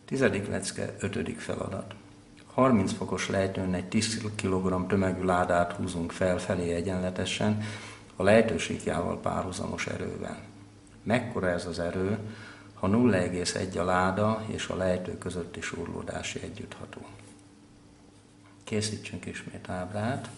Tizedik lecke, 5. feladat. 30 fokos lejtőn egy 10 kg tömegű ládát húzunk felfelé egyenletesen, a lejtősíkjával párhuzamos erővel. Mekkora ez az erő, ha 0,1 a láda és a lejtő közötti surlódási együttható? Készítsünk ismét ábrát.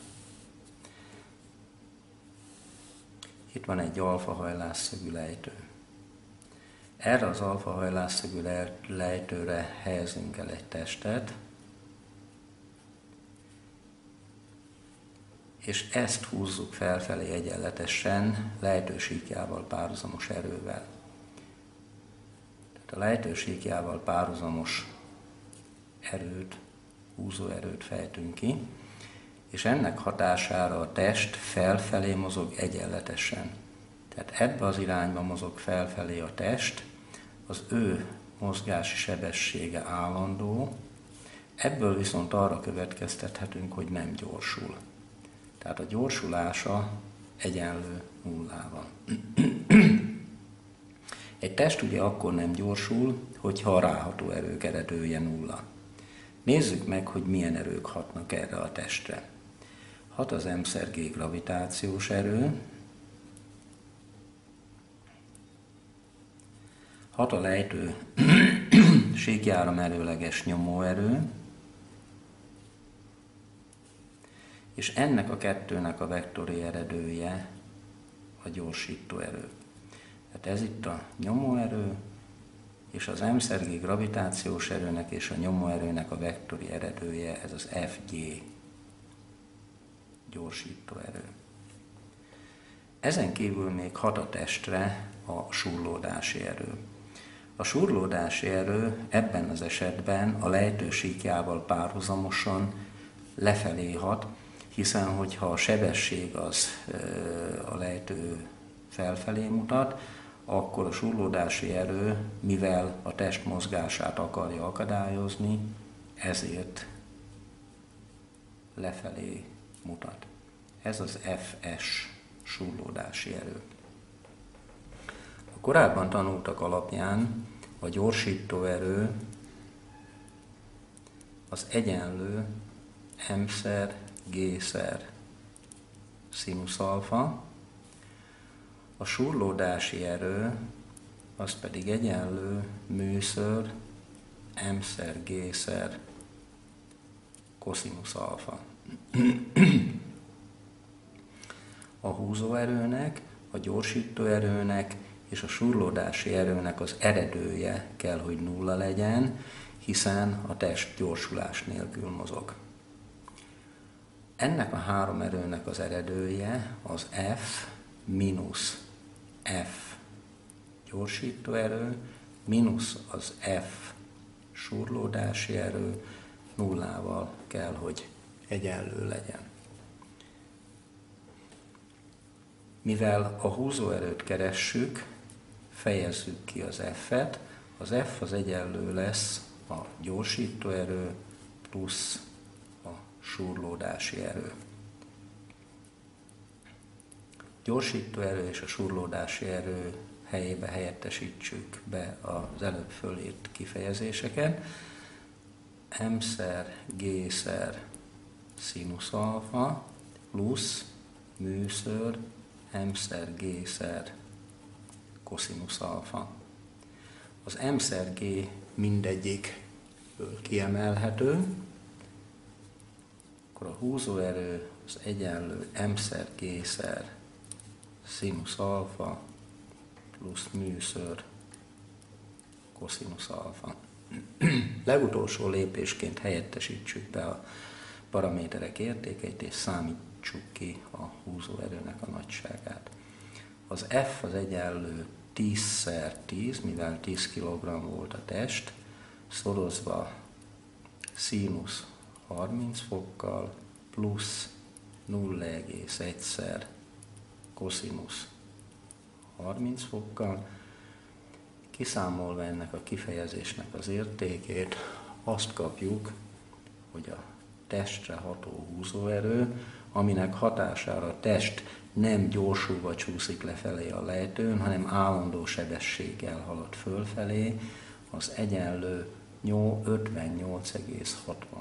Itt van egy alfa hajlásszögű lejtő. Erre az alfa hajlásszögű lejtőre helyezünk el egy testet, és ezt húzzuk felfelé egyenletesen lejtősíkjával párhuzamos erővel. Tehát a lejtősíkjával párhuzamos erőt, húzóerőt fejtünk ki, és ennek hatására a test felfelé mozog egyenletesen. Tehát ebbe az irányba mozog felfelé a test, az ő mozgási sebessége állandó, ebből viszont arra következtethetünk, hogy nem gyorsul. Tehát a gyorsulása egyenlő nullával. Egy test ugye akkor nem gyorsul, hogyha a ráható erők eredője nulla. Nézzük meg, hogy milyen erők hatnak erre a testre. Hat az m/g gravitációs erő, hat a lejtő síkjára merőleges nyomóerő, és ennek a kettőnek a vektori eredője a gyorsító erő. Tehát ez itt a nyomóerő, és az m/g gravitációs erőnek és a nyomóerőnek a vektori eredője, ez az Fg gyorsító erő. Ezen kívül még hat a testre a surlódási erő. A surlódási erő ebben az esetben a lejtősíkjával párhuzamosan lefelé hat, hiszen hogyha a sebesség az a lejtő felfelé mutat, akkor a surlódási erő, mivel a test mozgását akarja akadályozni, ezért lefelé mutat. Ez az Fs surlódási erő. A korábban tanultak alapján a gyorsító erő az egyenlő m-szer g-szer színusz alfa, a surlódási erő az pedig egyenlő mű-ször m-szer g-szer koszinusz alfa. A húzóerőnek, a gyorsítóerőnek és a surlódási erőnek az eredője kell, hogy nulla legyen, hiszen a test gyorsulás nélkül mozog. Ennek a három erőnek az eredője az F mínusz F gyorsítóerő mínusz az F surlódási erő nullával kell, hogy egyenlő legyen. Mivel a húzóerőt keressük, fejezzük ki az F-et, az F az egyenlő lesz a gyorsítóerő plusz a surlódási erő. Gyorsítóerő és a surlódási erő helyébe helyettesítsük be az előbb fölírt kifejezéseket. M-szer G-szer színusz alfa plusz mű-ször M-szer G-szer koszinusz alfa. Az M-szer G mindegyikből kiemelhető, akkor a húzóerő az egyenlő M-szer G-szer színusz alfa plusz mű-ször koszinusz alfa. Legutolsó lépésként helyettesítsük be a paraméterek értékeit, és számítsuk ki a húzóerőnek a nagyságát. Az F az egyenlő 10x10, mivel 10 kg volt a test, szorozva színusz 30 fokkal plusz 0,1-szer koszinusz 30 fokkal, kiszámolva ennek a kifejezésnek az értékét, azt kapjuk, hogy a testre ható húzóerő, aminek hatására a test nem gyorsulva csúszik lefelé a lejtőn, hanem állandó sebességgel halad fölfelé, az egyenlő 58,60.